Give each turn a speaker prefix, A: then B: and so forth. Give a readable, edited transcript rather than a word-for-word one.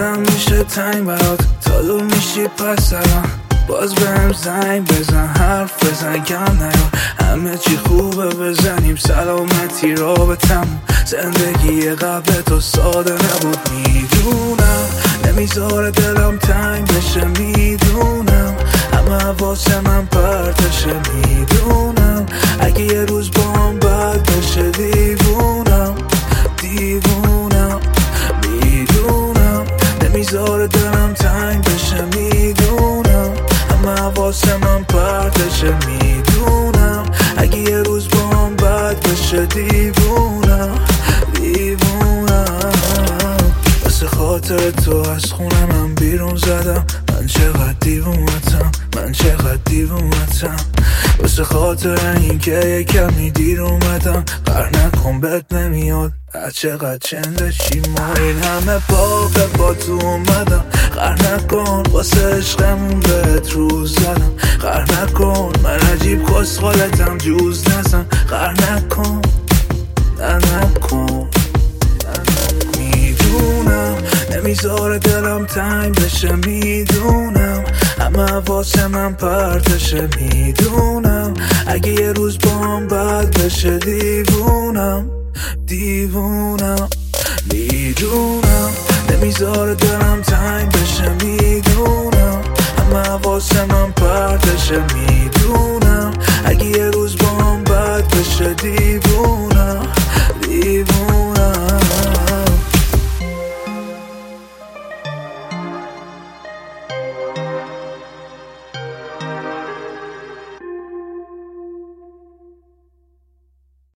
A: دلم میشه تنگ برات، تا دور میشی پس الان باز بهم زنگ بزن، حرف بزن، کم نیار، همه چی خوبه بزنیم سلامتی رابطم. زندگی قبل تو ساده نبود میدونم، نمیذاره دلم تنگ بشه میدونم، همه واسه من پرتشه میدونم، اگه یه روز بام بد بشه دیوونم دیوونم میدونم، نمیذاره دلم تنگ بشه میدونم، همه واسه من پرتشه میدونم، اگه یه روز بام بد بشه دیوونم دیوونم. واسه خاطر تو از خونه من بیرون زدم، من چقدر دیوونتم، من چقدر دیوونتم. واسه خاطر این که یه کمی دیر اومدم، قهر نکن بد نمیاد هر چقدر چندشی ما این همه باقه با تو اومدم، قهر نکن واسه عشقمون بهت روز زدم، قهر نکن من عجیب کسخالتم جوز نزن، قهر نکن نه نکن میدونم، نمیذاره دلم تنگ بشه میدونم، همه واسه من پرتشه میدونم، اگه یه روز بام بد بشه دیوونم دیوونم میدونم، نمیذاره دلم تنگ بشه میدونم، همه واسه من پرتشه میدونم، اگه یه روز بام بد بشه دیوونم دیوونم.